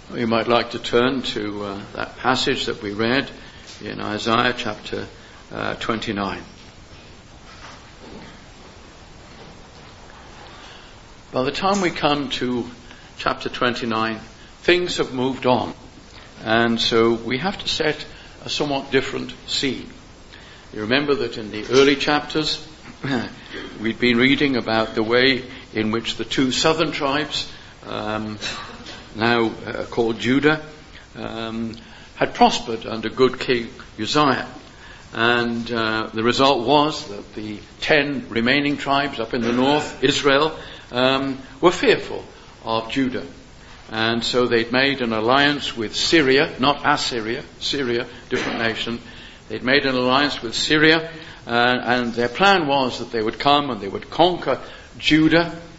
You might like to turn to that passage that we read in Isaiah chapter 29. By the time we come to chapter 29, things have moved on. And so we have to set a somewhat different scene. You remember that in the early chapters, we'd been reading about the way in which the two southern tribes, now called Judah, had prospered under good King Uzziah. And the result was that the 10 remaining tribes up in the north, Israel, were fearful of Judah. And so they'd made an alliance with Syria, not Assyria, Syria, different nation. They'd made an alliance with Syria, and their plan was that they would come and they would conquer Judah,